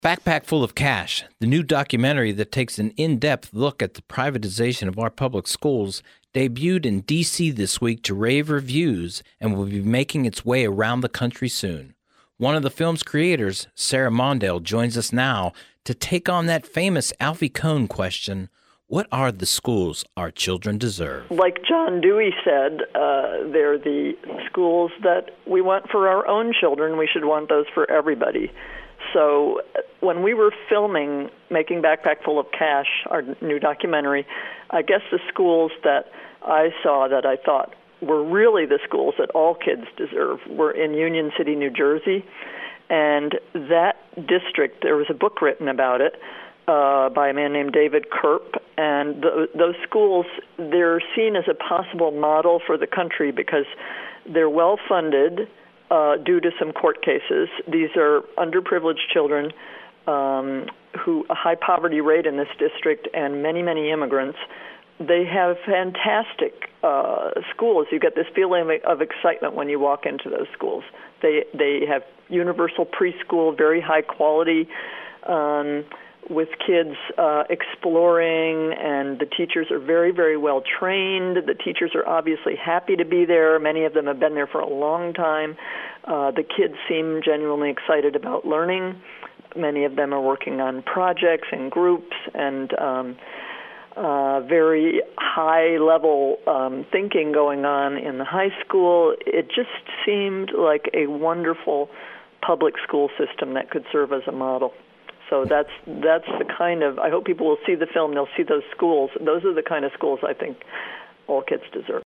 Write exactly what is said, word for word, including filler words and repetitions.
Backpack Full of Cash, the new documentary that takes an in-depth look at the privatization of our public schools, debuted in D C this week to rave reviews and will be making its way around the country soon. One of the film's creators, Sarah Mondale, joins us now to take on that famous Alfie Kohn question, what are the schools our children deserve? Like John Dewey said, uh, they're the schools that we want for our own children. We should want those for everybody. So when we were filming Making Backpack Full of Cash, our new documentary, I guess the schools that I saw that I thought were really the schools that all kids deserve were in Union City, New Jersey. And that district, there was a book written about it uh, by a man named David Kerp. And th- those schools, they're seen as a possible model for the country because they're well-funded, Uh, due to some court cases. These are underprivileged children um, who a high poverty rate in this district and many, many immigrants. They have fantastic uh, schools. You get this feeling of excitement when you walk into those schools. They they have universal preschool, very high quality, um, with kids uh, exploring, and the teachers are very, very well trained. The teachers are obviously happy to be there. Many of them have been there for a long time. Uh, the kids seem genuinely excited about learning. Many of them are working on projects and groups and um, uh, very high-level um, thinking going on in the high school. It just seemed like a wonderful public school system that could serve as a model. So that's that's the kind of, I hope people will see the film, they'll see those schools. Those are the kind of schools I think all kids deserve.